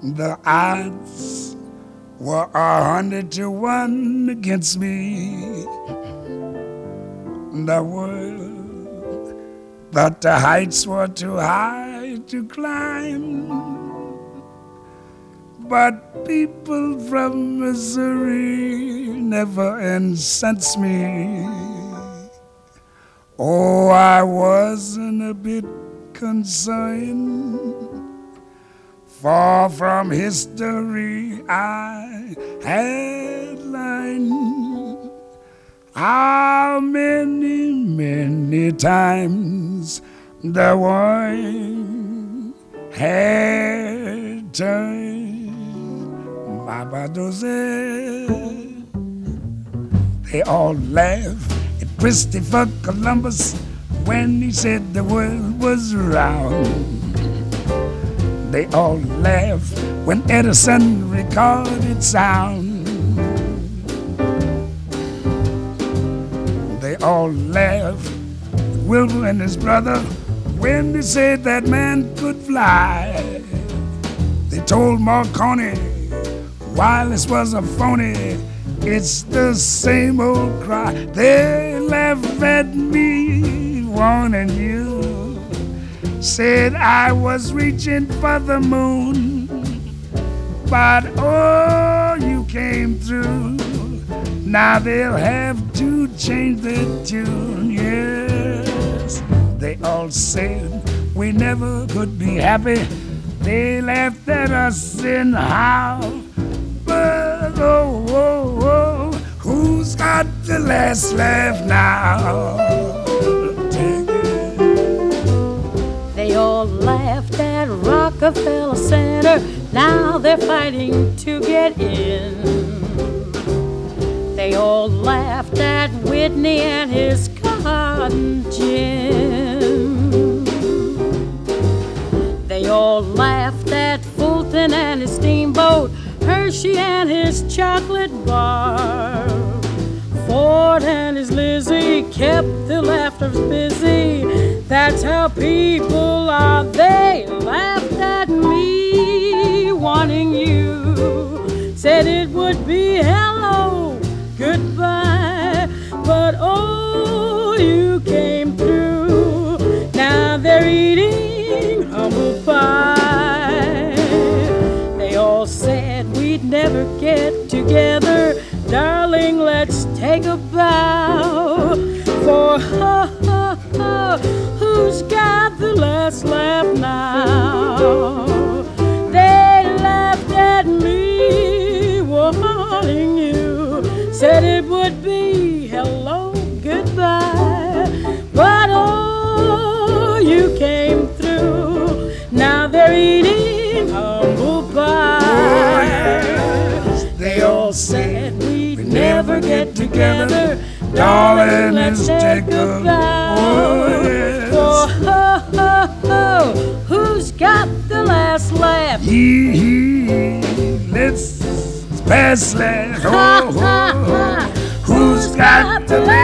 The odds were 100 to 1 against me. The world thought the heights were too high to climb. But people from Missouri never incensed me. Oh, I wasn't a bit concerned. Far from history I had learned how many, many times the world had turned. They all laughed at Christopher Columbus when he said the world was round. They all laughed when Edison recorded sound. They all laughed at Wilbur and his brother when they said that man could fly. They told Marconi wireless was a phony. It's the same old cry. They laughed at me, warning you. Said I was reaching for the moon, but oh, you came through. Now they'll have to change their tune. Yes, they all said we never could be happy. They laughed at us in how. But oh, oh, oh, who's got the last laugh now? They all laughed at Rockefeller Center. Now they're fighting to get in. They all laughed at Whitney and his cotton gin. They all laughed at Fulton and his steamboat, Hershey and his chocolate bar. Ford and his Lizzie kept the laughers busy. That's how people are. They laughed at me, wanting you. Said it would be hello, goodbye. But oh, you came through. Now they're eating humble pie. They all said we'd never get together. Darling, let's take a bow. For who's got the last laugh now? They laughed at me, warning you. Said it would be hello, goodbye. But oh, you came through. Now they're eating humble pie. Oh, yes. They all said we'd never get together. Darling, let's take a bow. Oh, yes. Oh, who's got the last laugh? Let's pass laugh. Oh, who's got the last